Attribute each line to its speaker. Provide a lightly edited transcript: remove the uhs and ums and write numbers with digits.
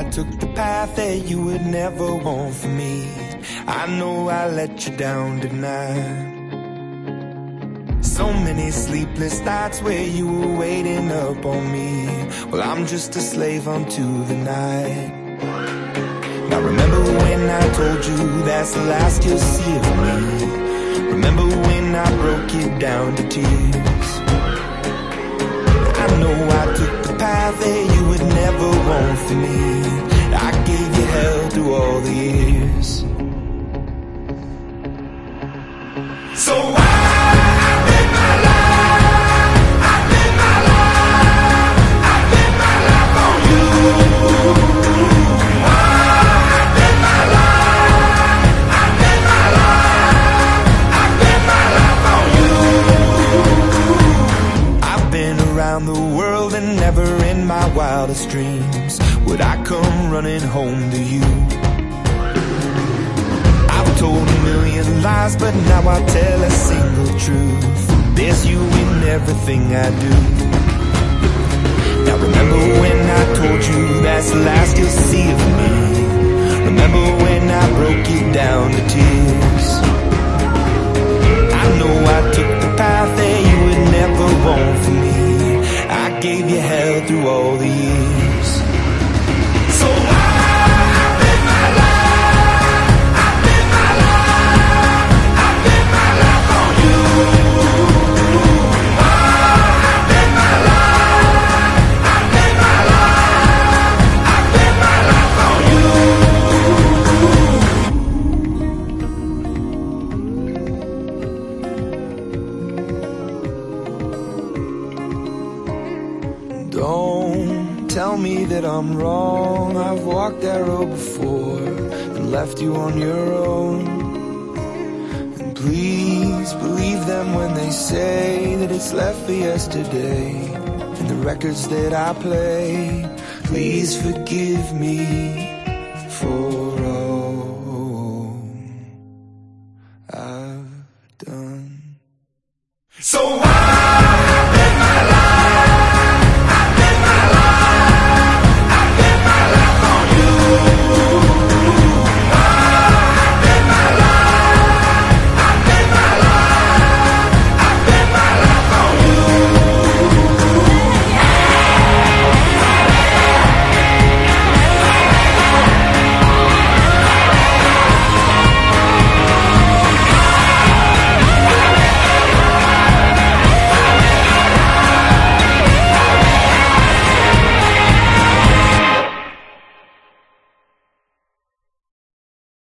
Speaker 1: I took the path that you would never want for me. I know I let you down tonight. So many sleepless nights where you were waiting up on me. Well, I'm just a slave unto the night. Now remember when I told you that's the last you'll see of me. Remember when I broke it down to tears. I know I took the path that you would never want for me. I gave you hell through all the years. So the world, and never in my wildest dreams would I come running home to you. I've told a million lies, but now I tell a single truth. There's you in everything I do. Now remember when I told you that's the last you'll see of me. Remember when I broke it down to tears. I know I took the path that you would never want for me. I gave you hell through all the years. So I live my life, I live my life, I live my life on you. I live my life, I live my life, I live my life on you. Don't tell me that I'm wrong. I've walked that road before and left you on your own. And please believe them when they say that it's left for yesterday. And the records that I play, please forgive me for all I